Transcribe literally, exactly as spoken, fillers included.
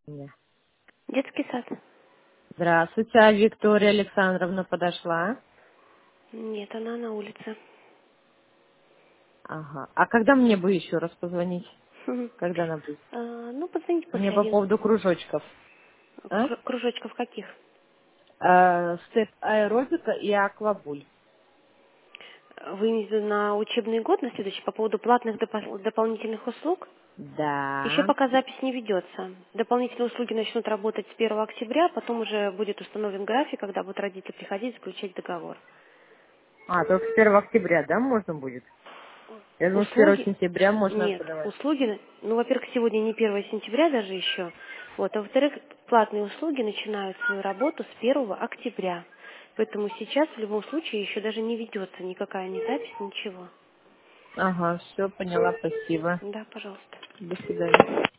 Меня. Детский сад. Здравствуйте, а Виктория Александровна подошла? Нет, она на улице. Ага. А когда мне бы еще раз позвонить? Мгм. Когда она будет? А, ну, позвоните Мне после по одиннадцати. поводу кружочков. А? Кру- Кружочков каких? Э, степ аэробика и аквабуль. Вы имеете в виду на учебный год, на следующий, по поводу платных допол- дополнительных услуг? Еще Да. пока запись не ведется. Дополнительные услуги начнут работать с первого октября, потом уже будет установлен график, когда будут родители приходить заключать договор. А, только с первого октября, да, можно будет? Я думаю, с первого Услуги? сентября можно Нет. подавать. Услуги, ну, во-первых, сегодня не первое сентября даже еще. Вот, а во-вторых, платные услуги начинают свою работу с первого октября. Поэтому сейчас в любом случае еще даже не ведется никакая ни запись, ничего. Ага, все, поняла, спасибо. Да, пожалуйста. До свидания.